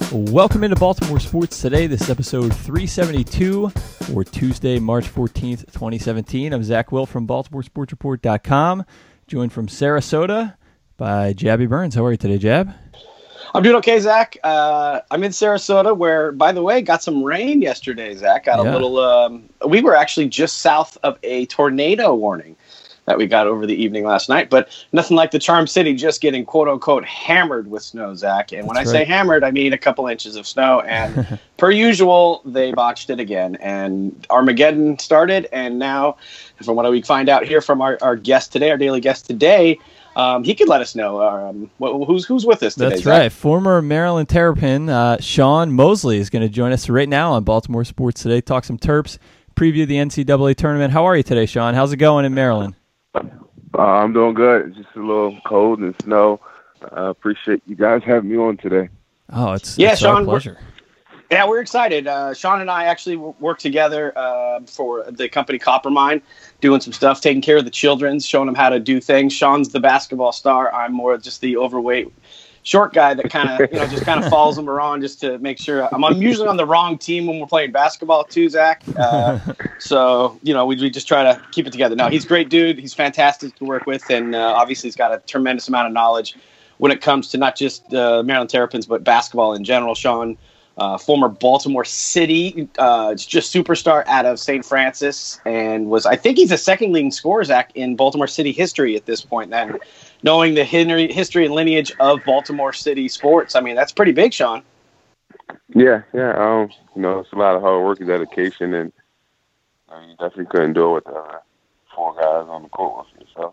Welcome into Baltimore Sports Today. This is episode 372 for Tuesday, March 14th, 2017. I'm Zach Will from BaltimoreSportsReport.com, joined from Sarasota by Jabby Burns. How are you today, Jab? I'm doing okay, Zach. I'm in Sarasota where, by the way, got some rain yesterday, Zach. Got a little we were actually just south of a tornado warning that we got over the evening last night, but nothing like the Charm City just getting quote-unquote hammered with snow, Zach. And when I say hammered, I mean a couple inches of snow. And per usual, they botched it again. And Armageddon started, and now, from what we find out here from our guest today, our daily guest today, he could let us know who's with us today. That's Zach. Right. Former Maryland Terrapin Sean Mosley is going to join us right now on Baltimore Sports Today. Talk some Terps, preview the NCAA tournament. How are you today, Sean? How's it going in Maryland? I'm doing good. It's just a little cold and snow. I appreciate you guys having me on today. Oh, it's Sean, our pleasure. We're excited. Sean and I actually work together for the company Coppermine, doing some stuff, taking care of the children, showing them how to do things. Sean's the basketball star. I'm more just the overweight short guy that kind of just kind of follows them around just to make sure. I'm usually on the wrong team when we're playing basketball too, Zach. So we just try to keep it together. No, he's a great dude. He's fantastic to work with, and obviously he's got a tremendous amount of knowledge when it comes to not just Maryland Terrapins but basketball in general. Sean, former Baltimore City, just superstar out of St. Francis, and I think he's a second leading scorer, Zach, in Baltimore City history at this point. And knowing the history and lineage of Baltimore City sports, I mean, that's pretty big, Sean. Yeah. It's a lot of hard work and dedication, and you definitely couldn't do it with four guys on the court with you. So,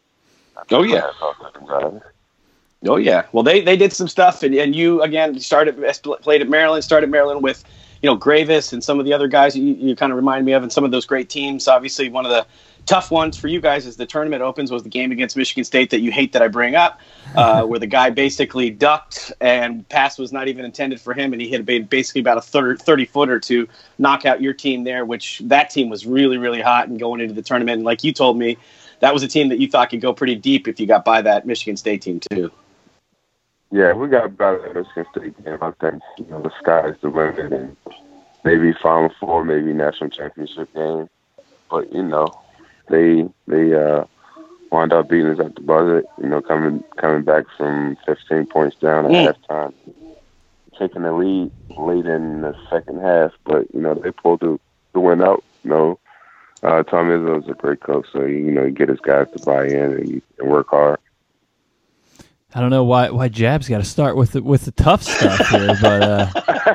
Oh, yeah. Well, they did some stuff, and you, again, played at Maryland, started Maryland with, Gravis and some of the other guys you kind of remind me of, and some of those great teams. Obviously, one of the tough ones for you guys as the tournament opens was the game against Michigan State that you hate that I bring up, where the guy basically ducked and pass was not even intended for him, and he hit basically about a 30-footer to knock out your team there, which that team was really, really hot and going into the tournament. And like you told me, that was a team that you thought could go pretty deep if you got by that Michigan State team too. Yeah, we got by the Michigan State game. I think the sky's the limit, and maybe Final Four, maybe national championship game. But they wound up beating us at the buzzer. Coming back from 15 points down at halftime, taking the lead late in the second half. But they pulled the win out. Tom Izzo is a great coach, so he get his guys to buy in and work hard. I don't know why Jab's got to start with the tough stuff here, but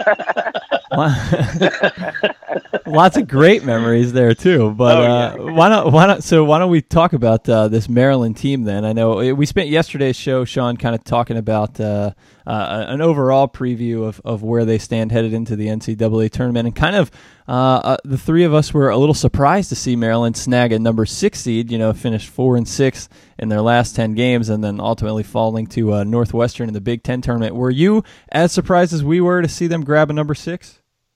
lots of great memories there too. But why don't we talk about this Maryland team then? I know we spent yesterday's show, Sean, kind of talking about an overall preview of where they stand headed into the NCAA tournament, and kind of the three of us were a little surprised to see Maryland snag a number 6 seed. Finished 4-6 in their last 10 games, and then ultimately falling to Northwestern in the Big Ten tournament. Were you as surprised as we were to see them grab a number 6?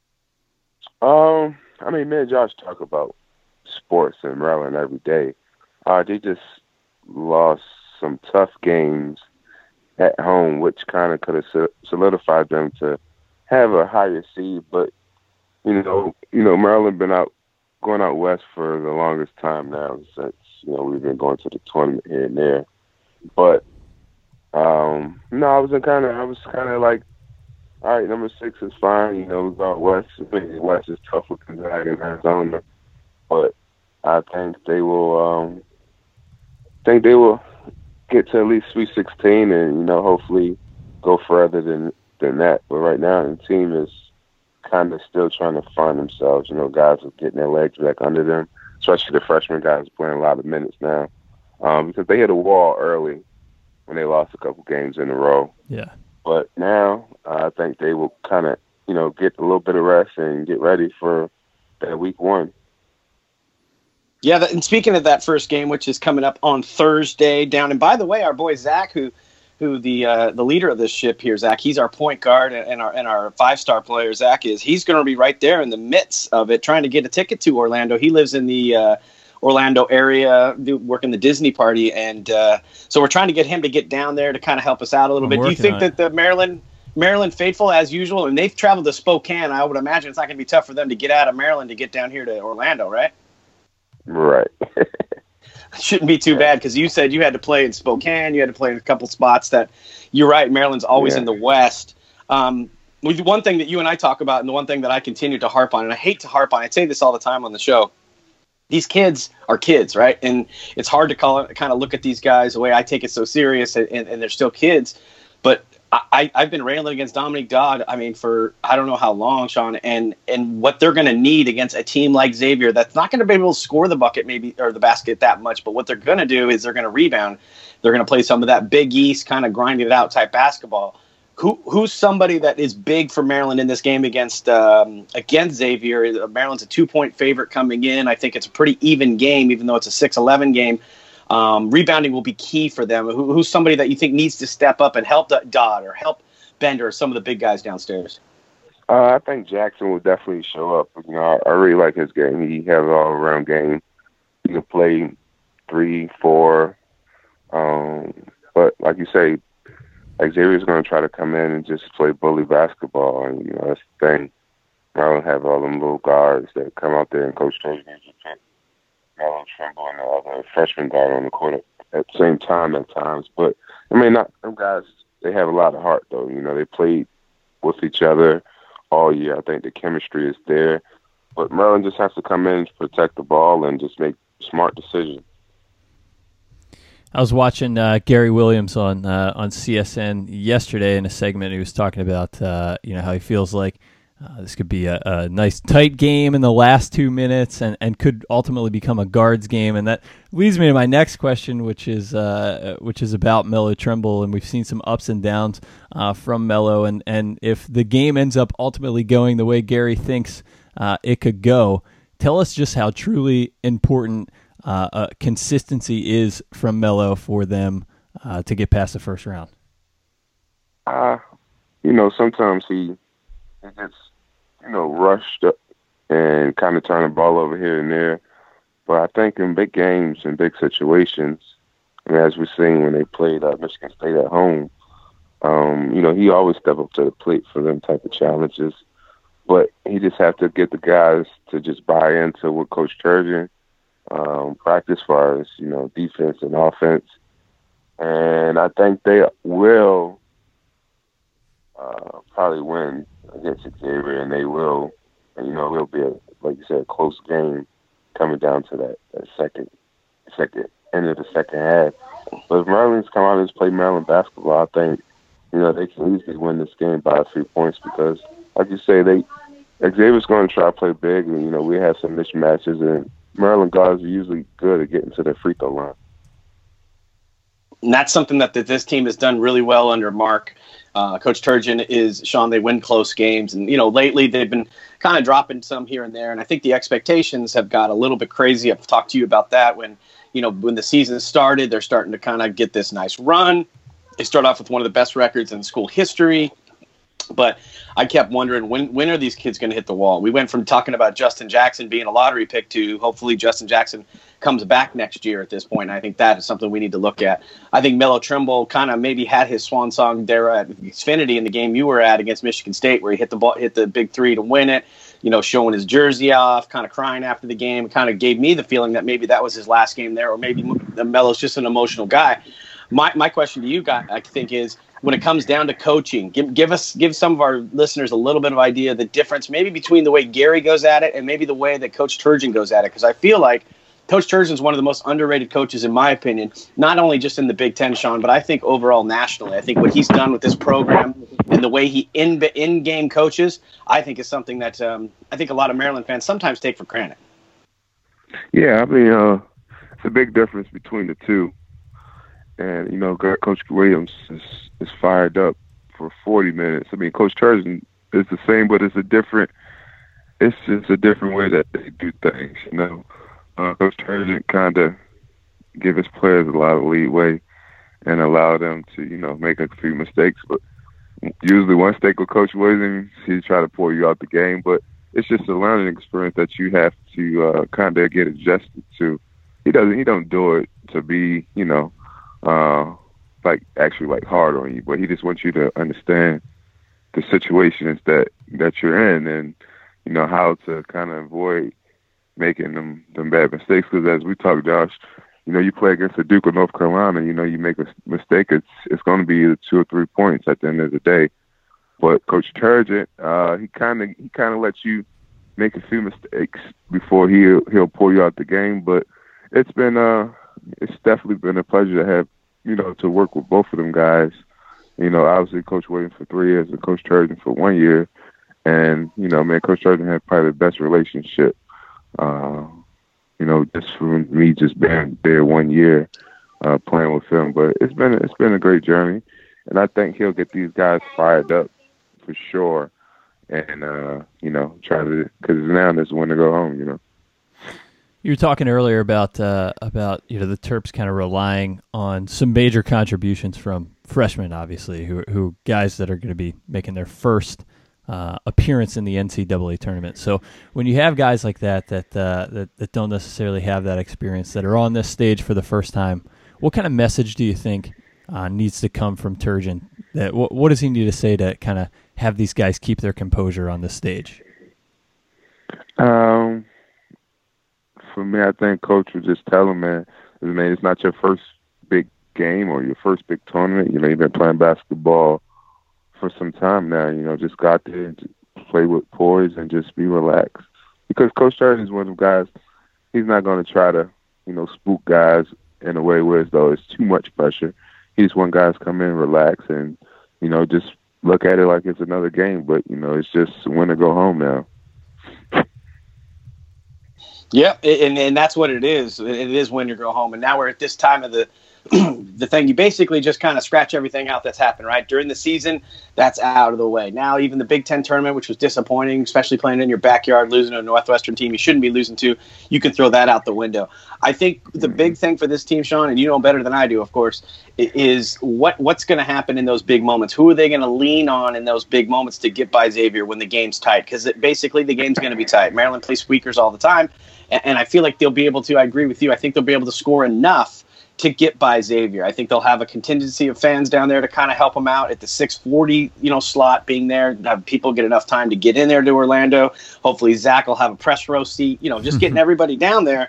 Me and Josh talk about sports in Maryland every day. They just lost some tough games at home, which kind of could have solidified them to have a higher seed. But Maryland been going out west for the longest time now since we've been going to the tournament here and there. But I was kind of like, all right, number 6 is fine. We go out west. I think west is tough with Gonzaga and Arizona, but I think they will. Get to at least Sweet 16 and hopefully go further than that. But right now, the team is kind of still trying to find themselves. Guys are getting their legs back under them, especially the freshman guys playing a lot of minutes now, because they hit a wall early when they lost a couple games in a row. Yeah. But now I think they will kind of get a little bit of rest and get ready for that week 1. Yeah, and speaking of that first game, which is coming up on Thursday down, and by the way, our boy Zach, who the leader of this ship here, Zach, he's our point guard and our 5-star player. Zach he's going to be right there in the midst of it, trying to get a ticket to Orlando. He lives in the Orlando area, working the Disney party, and so we're trying to get him to get down there to kind of help us out a little bit. Do you think that the Maryland Maryland faithful as usual, and they've traveled to Spokane. I would imagine it's not going to be tough for them to get out of Maryland to get down here to Orlando, right? Right. Shouldn't be too bad because you said you had to play in Spokane. You had to play in a couple spots that you're right. Maryland's always in the West. One thing that you and I talk about, and the one thing that I continue to harp on, and I hate to harp on, I say this all the time on the show, these kids are kids, right? And it's hard to kind of look at these guys the way I take it so serious, and they're still kids. But I've been railing against Dominique Dodd, I mean, for I don't know how long, Sean, and what they're going to need against a team like Xavier that's not going to be able to score the bucket maybe or the basket that much, but what they're going to do is they're going to rebound. They're going to play some of that Big East kind of grinding it out type basketball. Who's somebody that is big for Maryland in this game against Xavier? Maryland's a 2-point favorite coming in. I think it's a pretty even game, even though it's a 6-11 game. Rebounding will be key for them. Who's somebody that you think needs to step up and help Dodd or help Bender or some of the big guys downstairs? I think Jackson will definitely show up. You know, I really like his game. He has an all-around game. He can play 3, 4. But like you say, Xavier's going to try to come in and just play bully basketball. And, you know, that's the thing. I don't have all them little guards that come out there and Coach Trajan needs to pick Melo Trimble and the other freshman guard on the court at the same time at times. But, I mean, not them guys, they have a lot of heart, though. You know, they played with each other all year. I think the chemistry is there. But Maryland just has to come in and protect the ball and just make smart decisions. I was watching Gary Williams on CSN yesterday in a segment. He was talking about how he feels like this could be a nice tight game in the last 2 minutes and could ultimately become a guards game. And that leads me to my next question, which is about Melo Trimble. And we've seen some ups and downs from Melo. And if the game ends up ultimately going the way Gary thinks it could go, tell us just how truly important consistency is from Melo for them to get past the first round. Sometimes he gets, rushed up and kind of turn the ball over here and there. But I think in big games and big situations, as we've seen when they played Michigan State at home, he always stepped up to the plate for them type of challenges. But he just have to get the guys to just buy into what Coach Turgeon practice as far as, defense and offense. And I think they will probably win against Xavier, and they will, it'll be, like you said, a close game coming down to that second end of the second half. But if Maryland's come out and play Maryland basketball, I think, they can easily win this game by a few points because, like you say, Xavier's going to try to play big, and, we have some mismatches, and Maryland guards are usually good at getting to the free throw line. And that's something that this team has done really well under Mark. Coach Turgeon Sean, they win close games. And, lately they've been kind of dropping some here and there. And I think the expectations have got a little bit crazy. I've talked to you about that when the season started, they're starting to kind of get this nice run. They start off with one of the best records in school history. But I kept wondering, when are these kids going to hit the wall? We went from talking about Justin Jackson being a lottery pick to hopefully Justin Jackson comes back next year at this point. And I think that is something we need to look at. I think Melo Trimble kind of maybe had his swan song there at Xfinity in the game you were at against Michigan State where he hit the big three to win it, showing his jersey off, kind of crying after the game. It kind of gave me the feeling that maybe that was his last game there, or maybe Melo's just an emotional guy. My question to you guys, I think, is when it comes down to coaching, give some of our listeners a little bit of idea of the difference maybe between the way Gary goes at it and maybe the way that Coach Turgeon goes at it. Because I feel like Coach Turgeon is one of the most underrated coaches, in my opinion, not only just in the Big Ten, Sean, but I think overall nationally. I think what he's done with this program and the way he in-game coaches, I think is something that I think a lot of Maryland fans sometimes take for granted. Yeah, I mean, it's a big difference between the two. And, Coach Williams is fired up for 40 minutes. I mean, Coach Turgeon is the same, but it's just a different way that they do things, Coach Turgeon kind of give his players a lot of leeway and allow them to, make a few mistakes. But usually once they go Coach Williams, he try to pull you out the game. But it's just a learning experience that you have to kind of get adjusted to. He don't do it to be, actually hard on you, but he just wants you to understand the situations that you're in, and you know how to kind of avoid making them bad mistakes. Because as we talked, Josh, you know, you play against the Duke of North Carolina, you know, you make a mistake, it's going to be either 2 or 3 points at the end of the day. But Coach Turgeon, he kind of lets you make a few mistakes before he'll pull you out the game. But it's definitely been a pleasure to have, you know, to work with both of them guys. You know, obviously Coach Williams for 3 years and Coach Turgeon for 1 year. And, you know, man, Coach Turgeon had probably the best relationship. You know, just from me just being there 1 year playing with him. But it's been a great journey. And I think he'll get these guys fired up for sure. And, you know, because now there's when to go home, you know. You were talking earlier about you know, the Terps kind of relying on some major contributions from freshmen, obviously, who guys that are going to be making their first appearance in the NCAA tournament. So when you have guys like that don't necessarily have that experience, that are on this stage for the first time, what kind of message do you think needs to come from Turgeon? What does he need to say to kind of have these guys keep their composure on the stage? For me, I think Coach would just tell him, man, it's not your first big game or your first big tournament. You know, you've been playing basketball for some time now. You know, just go out there and play with poise and just be relaxed. Because Coach Turgeon is one of the guys, he's not going to try to, you know, spook guys in a way where as though it's too much pressure. He's one guys come in, relax, and, you know, just look at it like it's another game. But, you know, it's just when to go home now. Yeah, and that's what it is. It is when you go home. And now we're at this time of the thing. You basically just kind of scratch everything out that's happened, right? During the season, that's out of the way. Now, even the Big Ten tournament, which was disappointing, especially playing in your backyard, losing to a Northwestern team you shouldn't be losing to, you can throw that out the window. I think the big thing for this team, Sean, and you know better than I do, of course, is what's going to happen in those big moments. Who are they going to lean on in those big moments to get by Xavier when the game's tight? Because basically the game's going to be tight. Maryland plays squeakers all the time. And I feel like they'll be able to, I agree with you, I think they'll be able to score enough to get by Xavier. I think they'll have a contingency of fans down there to kind of help them out at the 640, you know, slot being there, have people get enough time to get in there to Orlando. Hopefully Zach will have a press row seat, you know, just getting everybody down there.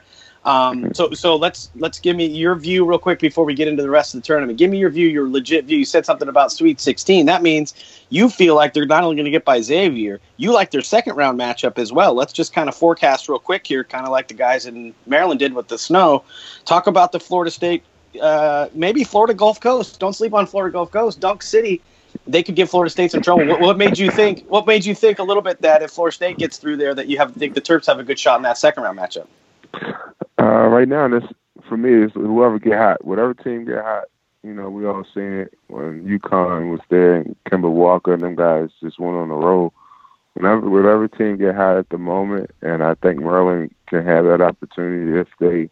So let's give me your view real quick before we get into the rest of the tournament. Give me your view, your legit view. You said something about Sweet 16. That means you feel like they're not only going to get by Xavier, you like their second round matchup as well. Let's just kind of forecast real quick here, kind of like the guys in Maryland did with the snow. Talk about the Florida State, maybe Florida Gulf Coast. Don't sleep on Florida Gulf Coast. Dunk City, they could give Florida State some trouble. What made you think? What made you think a little bit that if Florida State gets through there, that you think the Terps have a good shot in that second round matchup? Right now, this for me is whoever get hot, whatever team get hot. You know, we all seen it when UConn was there and Kemba Walker and them guys just went on the road. Whatever team get hot at the moment, and I think Maryland can have that opportunity if they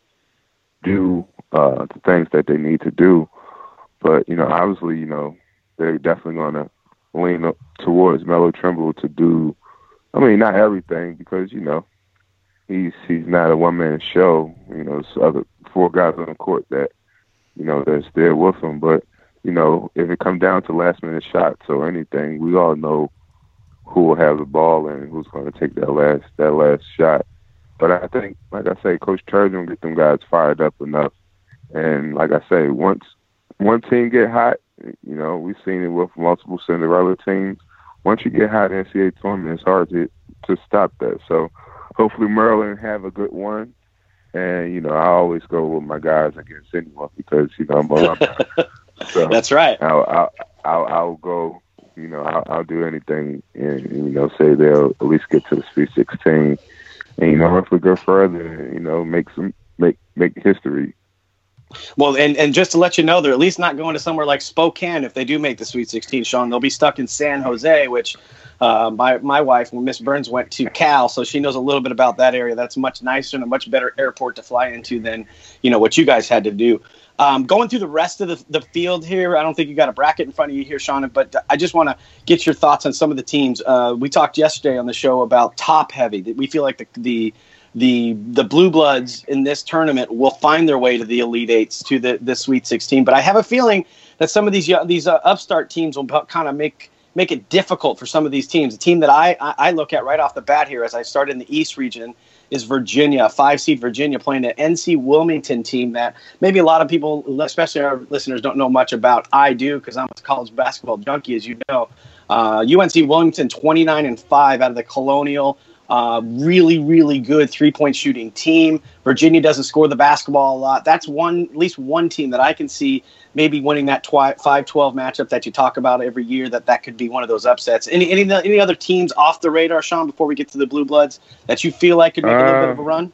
do the things that they need to do. But, you know, obviously, you know, they're definitely going to lean up towards Melo Trimble to do, I mean, not everything, because, you know, he's not a one-man show. You know, there's other 4 guys on the court that, you know, that's there with him. But, you know, if it comes down to last-minute shots or anything, we all know who will have the ball and who's going to take that last shot. But I think, like I say, Coach Turgeon will get them guys fired up enough. And like I say, once one team get hot, you know, we've seen it with multiple Cinderella teams. Once you get hot in the NCAA tournament, it's hard to stop that. So hopefully Maryland have a good one. And, you know, I always go with my guys against anyone because, you know, I'm a alumni. So that's right. I'll go, you know, I'll do anything and, you know, say they'll at least get to the Sweet 16. And, you know, if we go further, you know, make history. Well, and just to let you know, they're at least not going to somewhere like Spokane if they do make the Sweet 16, Sean. They'll be stuck in San Jose, which my wife, Miss Burns, went to Cal, so she knows a little bit about that area. That's much nicer and a much better airport to fly into than, you know, what you guys had to do. Going through the rest of the field here, I don't think you got a bracket in front of you here, Sean, but I just want to get your thoughts on some of the teams. We talked yesterday on the show about top heavy. We feel like the Blue Bloods in this tournament will find their way to the Elite Eights, to the Sweet 16. But I have a feeling that some of these upstart teams will kind of make make it difficult for some of these teams. A team that I look at right off the bat here as I started in the East region is Virginia, 5-seed Virginia playing an NC Wilmington team that maybe a lot of people, especially our listeners, don't know much about. I do, because I'm a college basketball junkie, as you know. UNC Wilmington 29-5 out of the Colonial. Really, really good three-point shooting team. Virginia doesn't score the basketball a lot. That's at least one team that I can see maybe winning that 5-12 matchup that you talk about every year. That could be one of those upsets. Any other teams off the radar, Sean, before we get to the Blue Bloods that you feel like could make a little bit of a run?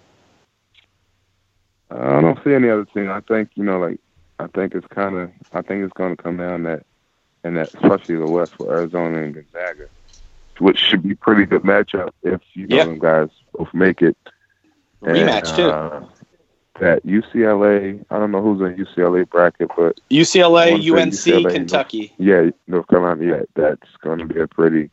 I don't see any other team. I think I think it's going to come down that, and that especially the West for Arizona and Gonzaga, which should be a pretty good matchup if them guys both make it. Rematch, too. That UCLA, I don't know who's in UCLA bracket, but UCLA, UNC, UCLA, Kentucky. North Carolina. Yeah, that's going to be a pretty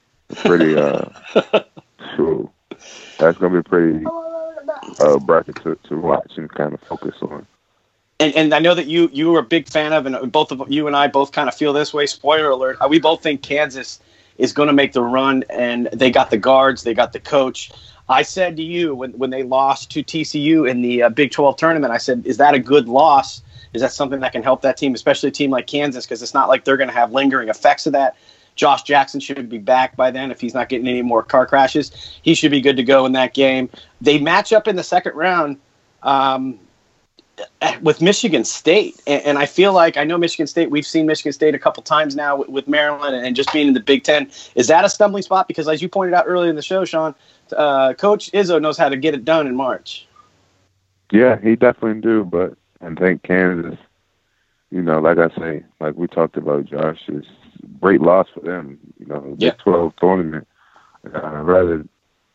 true. That's going to be a pretty bracket to watch and kind of focus on. And I know that you were a big fan of, and both of you and I both kind of feel this way. Spoiler alert: we both think Kansas is going to make the run, and they got the guards, they got the coach. I said to you when they lost to TCU in the Big 12 tournament, I said, is that a good loss? Is that something that can help that team, especially a team like Kansas, because it's not like they're going to have lingering effects of that. Josh Jackson should be back by then if he's not getting any more car crashes. He should be good to go in that game. They match up in the second round with Michigan State. And I feel like, I know Michigan State, we've seen Michigan State a couple times now with Maryland and just being in the Big Ten. Is that a stumbling spot? Because as you pointed out earlier in the show, Sean, Coach Izzo knows how to get it done in March. Yeah, he definitely do. But I think Kansas, like I say, like we talked about, Josh, it's a great loss for them. Big 12 tournament, rather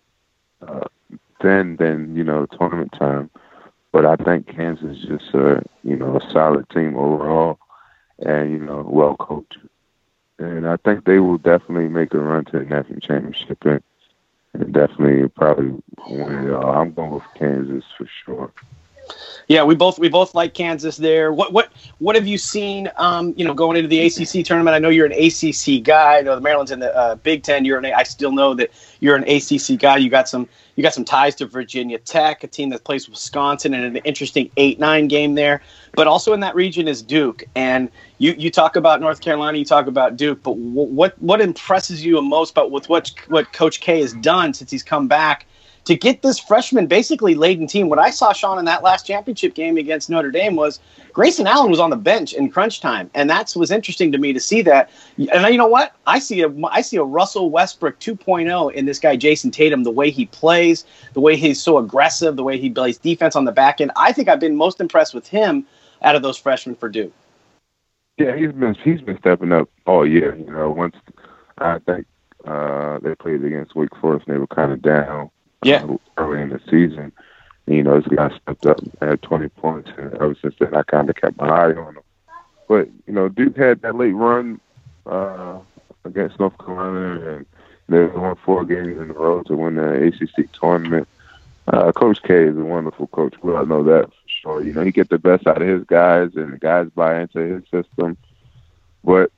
than tournament time. But I think Kansas is just a solid team overall, and well coached. And I think they will definitely make a run to the national championship and definitely probably win it all. I'm going with Kansas for sure. Yeah, we both like Kansas there. What have you seen? Going into the ACC tournament. I know you're an ACC guy. I know the Maryland's in the Big Ten. I still know that you're an ACC guy. You got some ties to Virginia Tech, a team that plays Wisconsin, and an interesting 8-9 game there. But also in that region is Duke. And you talk about North Carolina, you talk about Duke. But what impresses you most about with what Coach K has done since he's come back to get this freshman basically laden team? What I saw, Sean, in that last championship game against Notre Dame was Grayson Allen was on the bench in crunch time, and that was interesting to me to see that. And you know what? I see a Russell Westbrook 2.0 in this guy Jason Tatum. The way he plays, the way he's so aggressive, the way he plays defense on the back end. I think I've been most impressed with him out of those freshmen for Duke. Yeah, he's been stepping up all year. Once I think they played against Wake Forest, and they were kind of down. Early in the season, this guy stepped up and had 20 points, and ever since then I kind of kept my eye on him. But Duke had that late run against North Carolina, and they won 4 games in a row to win the ACC tournament. Coach K is a wonderful coach. We all know that for sure. He gets the best out of his guys, and the guys buy into his system. But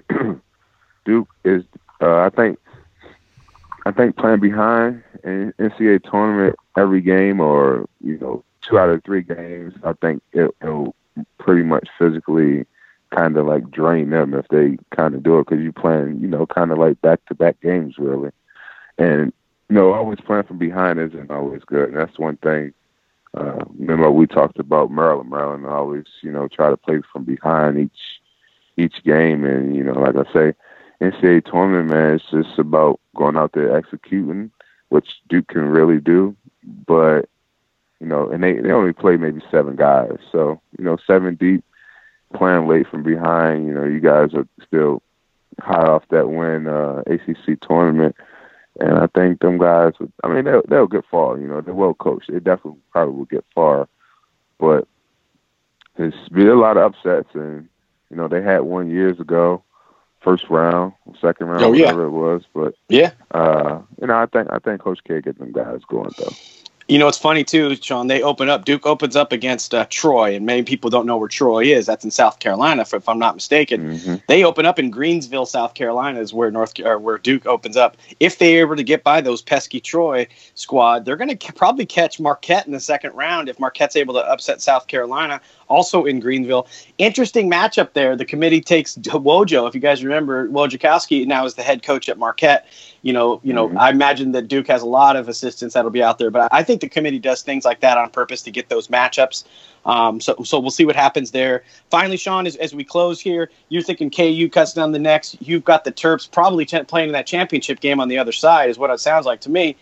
Duke is, I think playing behind in NCAA tournament every game, or 2 out of 3 games, I think it'll pretty much physically kind of like drain them if they kind of do it, because you're playing kind of like back-to-back games really, and always playing from behind isn't always good. And that's one thing. Remember we talked about Maryland. Maryland always try to play from behind each game, and like I say, NCAA tournament, man, it's just about going out there executing, which Duke can really do. But, and they only play maybe 7 guys. So, 7 deep, playing late from behind, you guys are still high off that win ACC tournament. And I think them guys, they'll get far. They're well coached. They definitely probably will get far. But there's been a lot of upsets. And, they had one years ago. First round, second round, whatever it was, but I think Coach K get them guys going though. You know, it's funny, too, Sean. Duke opens up against Troy, and many people don't know where Troy is. That's in South Carolina, if I'm not mistaken. Mm-hmm. They open up in Greensville, South Carolina, is where where Duke opens up. If they're able to get by those pesky Troy squad, they're going to probably catch Marquette in the second round if Marquette's able to upset South Carolina, also in Greenville. Interesting matchup there. The committee takes Wojo. If you guys remember, Wojciechowski now is the head coach at Marquette. Mm-hmm. I imagine that Duke has a lot of assistants that'll be out there, but I think the committee does things like that on purpose to get those matchups. So we'll see what happens there. Finally, Sean, as we close here, you're thinking KU cuts down the next. You've got the Terps probably playing in that championship game on the other side, is what it sounds like to me.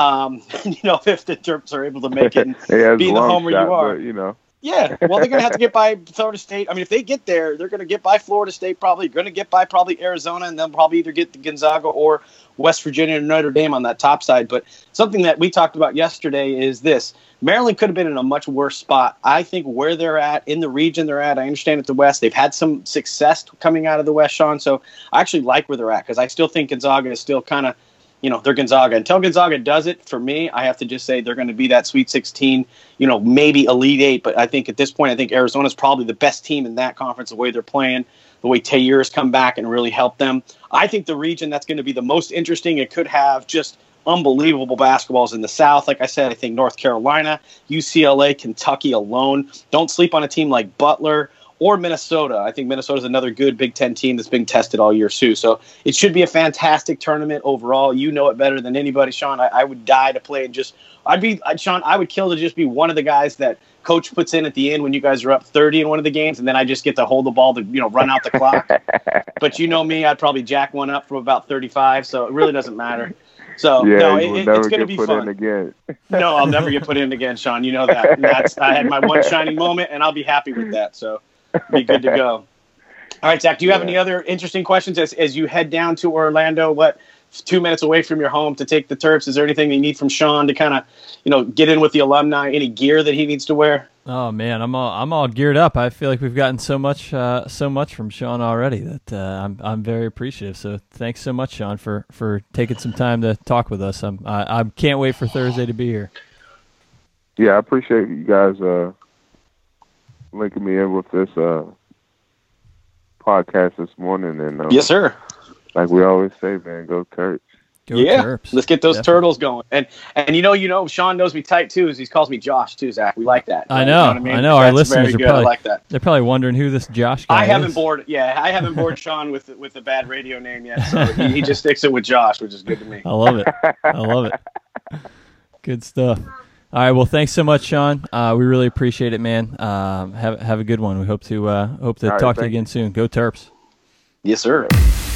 If the Terps are able to make it and be the home where you are. But, Yeah, well, they're going to have to get by Florida State. I mean, if they get there, they're going to get by Florida State, probably going to get by Arizona, and they'll probably either get the Gonzaga or West Virginia or Notre Dame on that top side. But something that we talked about yesterday is this. Maryland could have been in a much worse spot. I think where they're at, in the region they're at, I understand at the West, they've had some success coming out of the West, Sean, so I actually like where they're at because I still think Gonzaga is still kind of, they're Gonzaga. Until Gonzaga does it, for me, I have to just say they're going to be that Sweet 16, maybe Elite 8. But I think at this point, Arizona's probably the best team in that conference, the way they're playing, the way Taylor's come back and really helped them. I think the region that's going to be the most interesting, it could have just unbelievable basketballs in the South. Like I said, I think North Carolina, UCLA, Kentucky alone. Don't sleep on a team like Butler or Minnesota. I think Minnesota's another good Big Ten team that's been tested all year, too. So it should be a fantastic tournament overall. You know it better than anybody, Sean. I would die to play and Sean, I would kill to just be one of the guys that coach puts in at the end when you guys are up 30 in one of the games, and then I just get to hold the ball to, run out the clock. But you know me, I'd probably jack one up from about 35, so it really doesn't matter. So, yeah, it's going to be fun. Again. No, I'll never get put in again, Sean. You know that. I had my one shining moment, and I'll be happy with that. So be good to go. All right, Zach, do you have any other interesting questions as you head down to Orlando? 2 minutes away from your home to take the Terps? Is there anything you need from Sean to kind of, get in with the alumni? Any gear that he needs to wear? Oh man, I'm all geared up. I feel like we've gotten so much from Sean already that I'm very appreciative. So thanks so much, Sean, for taking some time to talk with us. I can't wait for Thursday to be here. Yeah, I appreciate you guys linking me in with this podcast this morning. And yes, sir. Like we always say, man, go Terps. Go Terps. Let's get those turtles going. And Sean knows me tight too, as he calls me Josh too, Zach. We like that. Right? I know. I know. Our listeners are probably, I like that. They're probably wondering who this Josh guy is. I haven't bored Sean with a bad radio name yet, so he just sticks it with Josh, which is good to me. I love it. Good stuff. All right. Well, thanks so much, Sean. We really appreciate it, man. Have a good one. We hope to talk to you again soon. Go Terps. Yes, sir.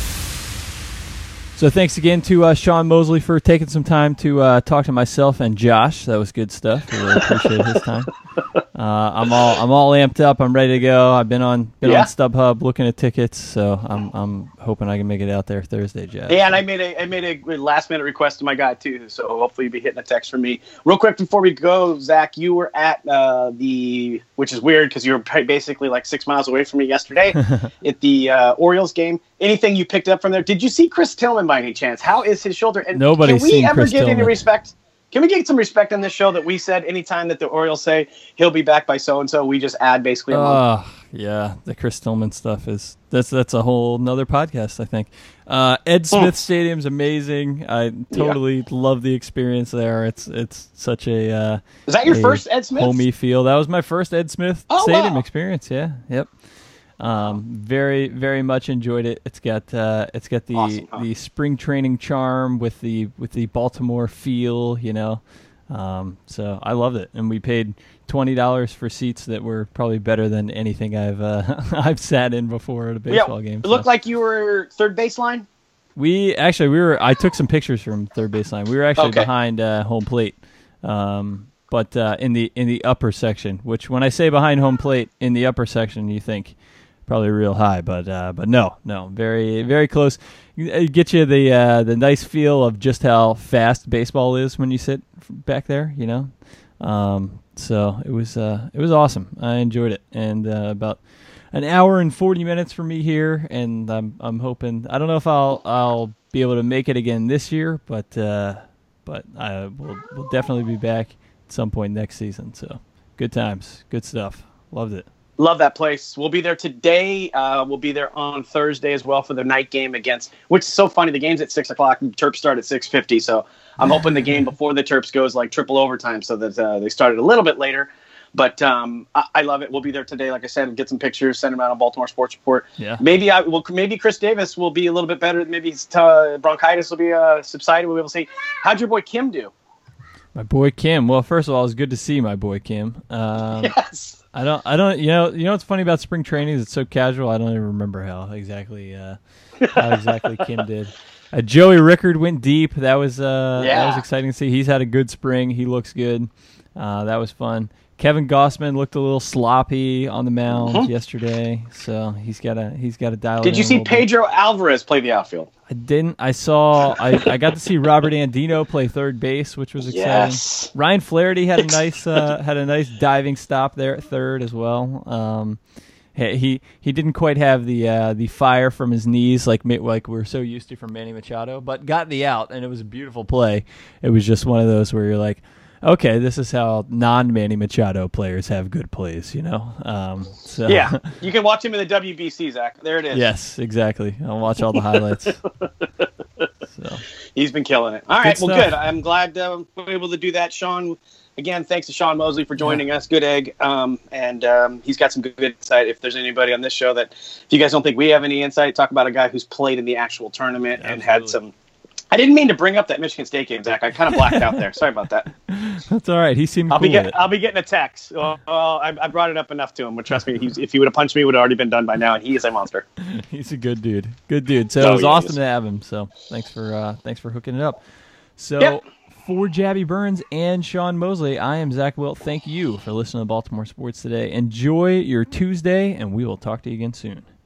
So thanks again to Sean Mosley for taking some time to talk to myself and Josh. That was good stuff. I really appreciate his time. I'm all amped up. I'm ready to go. I've been on StubHub looking at tickets, so I'm hoping I can make it out there Thursday, Josh. Yeah, and I made a last minute request to my guy too. So hopefully you'll be hitting a text from me real quick before we go. Zach, you were at which is weird because you were basically like 6 miles away from me yesterday at the Orioles game. Anything you picked up from there? Did you see Chris Tillman by any chance? How is his shoulder? And nobody's seen Chris Tillman. Can we ever get any respect? Can we get some respect on this show that we said anytime that the Orioles say he'll be back by so-and-so, we just add basically a month? Yeah, the Chris Tillman stuff that's a whole nother podcast, I think. Ed Smith Stadium's amazing. I totally love the experience there. It's such a is that your first Ed Smith? Homey feel. That was my first Ed Smith Stadium experience, yeah. Yep. Very, very much enjoyed it. It's got the awesome, the spring training charm with the Baltimore feel, So I loved it, and we paid $20 for seats that were probably better than anything I've sat in before at a baseball game. It looked like you were third baseline. I took some pictures from third baseline. We were actually behind home plate, but in the upper section. Which, when I say behind home plate, in the upper section, you think probably real high, but no, very, very close. It gets you the nice feel of just how fast baseball is when you sit back there, So it was awesome. I enjoyed it, and about an hour and 40 minutes for me here, and I'm hoping, I don't know if I'll be able to make it again this year, but I will definitely be back some point next season. So good times, good stuff. Loved it. Love that place. We'll be there today. We'll be there on Thursday as well for the night game against, which is so funny. The game's at 6 o'clock. Terps start at 6:50. So I'm hoping the game before the Terps goes like triple overtime so that they started a little bit later. But I love it. We'll be there today, like I said, and get some pictures, send them out on Baltimore Sports Report. Yeah. Maybe Chris Davis will be a little bit better. Maybe his bronchitis will be subsided. We'll be able to see. How'd your boy Kim do? My boy Kim. Well, first of all, it was good to see my boy Kim. Yes. I don't. You know what's funny about spring training is it's so casual. I don't even remember how exactly Kim did. Joey Rickard went deep. That was exciting to see. He's had a good spring. He looks good. That was fun. Kevin Gossman looked a little sloppy on the mound yesterday, so he's got to dial. Did you see Pedro Alvarez play the outfield? I didn't. I saw. I got to see Robert Andino play third base, which was exciting. Yes. Ryan Flaherty had a nice diving stop there at third as well. He didn't quite have the fire from his knees like we're so used to from Manny Machado, but got the out, and it was a beautiful play. It was just one of those where you're like, okay, this is how non-Manny Machado players have good plays, So. Yeah, you can watch him in the WBC, Zach. There it is. Yes, exactly. I'll watch all the highlights. So. He's been killing it. All right, good. I'm glad we're able to do that, Sean. Again, thanks to Sean Mosley for joining us. Good egg. And he's got some good insight. If there's anybody on this show that, if you guys don't think we have any insight, talk about a guy who's played in the actual tournament and had some. I didn't mean to bring up that Michigan State game, Zach. I kind of blacked out there. Sorry about that. That's all right. He seemed cool. I'll be getting a text. Well, I brought it up enough to him. But trust me, if he would have punched me, it would have already been done by now. And he is a monster. He's a good dude. Good dude. So it was awesome to have him. So thanks for hooking it up. So for Jabby Burns and Sean Mosley, I am Zach Wilt. Thank you for listening to Baltimore Sports Today. Enjoy your Tuesday, and we will talk to you again soon.